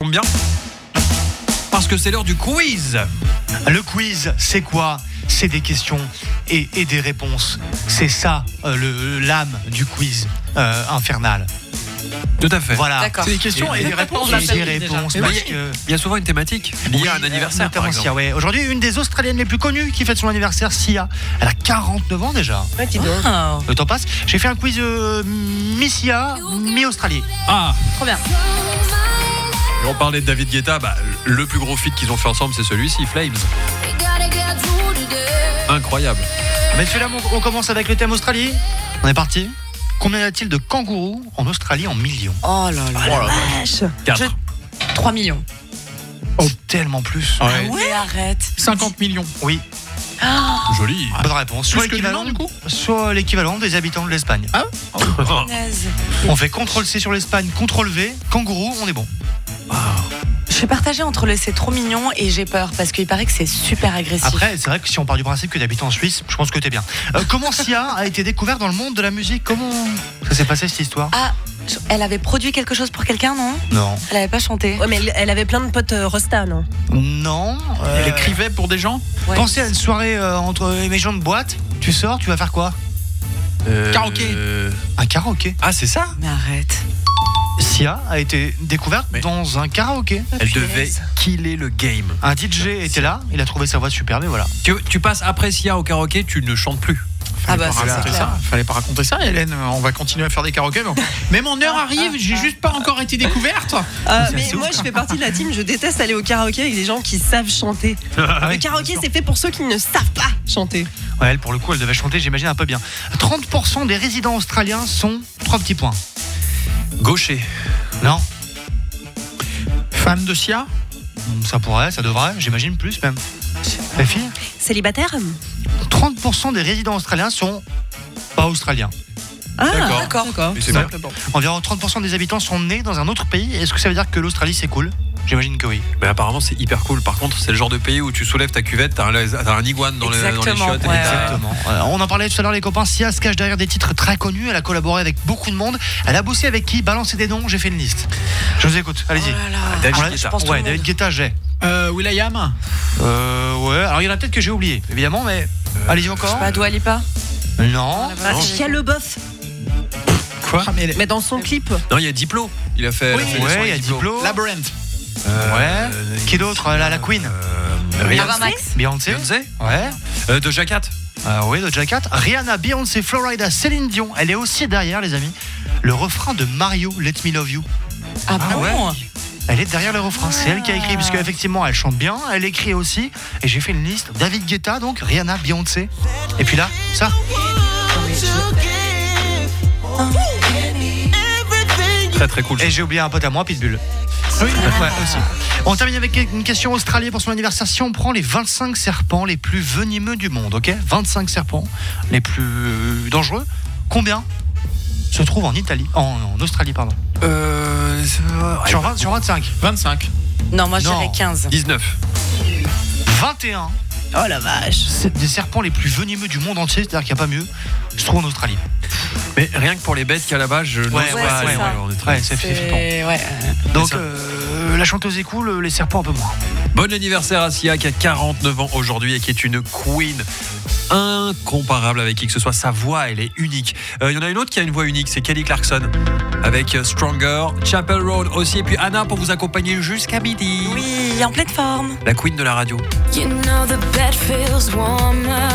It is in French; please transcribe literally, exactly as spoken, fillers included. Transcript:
tombe bien. Parce que c'est l'heure du quiz. Le quiz, c'est quoi ? C'est des questions et, et des réponses. C'est ça, euh, le, l'âme du quiz euh, infernal. Tout à fait. Voilà. D'accord. C'est des questions et, et des réponses. Et des réponses. Mais parce il y, que... il y a souvent une thématique liée Oui, à un anniversaire, notamment par exemple. Sia, ouais. Aujourd'hui, une des Australiennes les plus connues qui fête son anniversaire, Sia. Elle a quarante-neuf ans déjà. Ouais, dis donc. Oh. Le temps passe. J'ai fait un quiz euh, mi-Sia, mi-Australie. Ah, Trop bien. Et on parlait de David Guetta, bah, le plus gros feat qu'ils ont fait ensemble, c'est celui-ci, Flames. Incroyable. Messieurs, dames, on commence avec le thème Australie. On est parti. Combien y a-t-il de kangourous en Australie en millions ? Oh là là. oh la vache. quatre. Je- trois millions. Oh, tellement plus. ouais. Ah ouais, arrête. cinquante millions. Oui, Joli. bonne réponse. Soit Plus que du l'équivalent, nom, du coup soit l'équivalent des habitants de l'Espagne. Naze. On fait contrôle C sur l'Espagne, contrôle V, kangourou, on est bon. Je suis partagée entre le c'est trop mignon et j'ai peur parce qu'il paraît que c'est super agressif. Après, c'est vrai que si on part du principe que t'habites en Suisse, je pense que t'es bien. Euh, comment Sia a été découvert dans le monde de la musique ? Comment ça s'est passé cette histoire ? Ah, je- elle avait produit quelque chose pour quelqu'un, non ? Non. Elle avait pas chanté. Ouais, mais elle, elle avait plein de potes euh, Rosta, non ? Non. euh, Elle écrivait pour des gens. Ouais. Pensez à une soirée euh, entre les gens de boîte. Tu sors, tu vas faire quoi ? Euh, Karaoké. euh, Un karaoké. Ah, c'est ça ? Mais arrête. Sia a été découverte Mais- dans un karaoké. Elle punaise. devait killer le game. Un D J était là, il a trouvé sa voix superbe et voilà. Tu, tu passes après Sia au karaoké, tu ne chantes plus. Ah bah Fallait pas ça, c'est raconter clair. ça. Fallait pas raconter ça, Hélène. On va continuer à faire des karaokés. Mais, mais mon heure arrive, j'ai juste pas encore été découverte. Euh, c'est mais assez moi, ouf, je fais partie de la team. Je déteste aller au karaoké avec des gens qui savent chanter. Ah Le karaoké, c'est fait pour ceux qui ne savent pas chanter. Ouais, elle, pour le coup, elle devait chanter, j'imagine, un peu bien. trente pour cent des résidents australiens sont... Trois petits points. Gaucher. Non, Fan de Sia. ça pourrait, ça devrait, j'imagine plus même. Les filles, Célibataire ? trente pour cent des résidents australiens sont pas australiens. Ah, D'accord. d'accord. d'accord. Mais c'est bien. Environ trente pour cent des habitants sont nés dans un autre pays. Est-ce que ça veut dire que l'Australie, c'est cool ? J'imagine que oui. Mais apparemment, c'est hyper cool. Par contre, c'est le genre de pays où tu soulèves ta cuvette, t'as un, t'as un iguane dans, le- dans les Exactement, chiottes. et ouais, t'as- Exactement. Euh, on en parlait tout à l'heure, les copains. Sia se cache derrière des titres très connus. Elle a collaboré avec beaucoup de monde. Elle a bossé avec qui ? Balancez des noms, j'ai fait une liste. Je vous écoute, allez-y. Oh là là. David On l'a- Guetta. je pense tout ouais, le David monde. Guetta, j'ai. Euh, Will.i.am. Euh, ouais, alors il y en a peut-être que j'ai oublié, évidemment, mais. Allez-y Je encore. sais pas, Dua Lipa. Non. Ah, Non. Chia Leboeuf. Quoi Ah, mais elle est- Mais dans son clip. Non, il y a Diplo. Il a fait. Oui, il a fait le son ouais, il avec y a Diplo. Labyrinth. Euh, Ouais. Qui d'autre ? La, la Queen. euh, Rihanna. Ava Max. Beyoncé. Beyoncé. Ouais. Euh, Doja Cat. Euh, oui, Doja Cat. Rihanna, Beyoncé, Florida, Céline Dion. Elle est aussi derrière, les amis. Le refrain de Mario, Let Me Love You. Ah bon ouais. Elle est derrière le refrain. C'est elle qui a écrit, puisque effectivement, elle chante bien. Elle écrit aussi. Et j'ai fait une liste. David Guetta, donc Rihanna, Beyoncé. Et puis là, ça. Très très cool. Et j'ai oublié un pote à moi, Pitbull. Oui, ouais, aussi. On termine avec une question australienne pour son anniversaire. Si on prend les vingt-cinq serpents les plus venimeux du monde, ok ? vingt-cinq serpents les plus dangereux, combien se trouvent en Italie, en, en Australie, pardon. Euh, c'est- Sur, vingt, sur vingt-cinq. vingt-cinq. Non, moi je Non. dirais quinze. dix-neuf. vingt et un. Oh la vache. C'est des serpents les plus venimeux du monde entier, c'est-à-dire qu'il n'y a pas mieux, se trouvent en Australie. Mais rien que pour les bêtes qu'il y a là-bas, je n'ose Ouais, pas ouais, aller, ouais, ouais, ouais. on est très- Ouais, c'est C'est- flippant. ouais. Donc, ça. euh, la chanteuse est cool, les serpents un peu moins. Bon anniversaire à Sia qui a quarante-neuf ans aujourd'hui et qui est une queen incomparable avec qui que ce soit. Sa voix, elle est unique. Euh, Il y en a une autre qui a une voix unique, c'est Kelly Clarkson avec euh, Stronger, Chapel Roan aussi, et puis Anna pour vous accompagner jusqu'à midi. Oui, en pleine forme. La queen de la radio. You know the bed feels warmer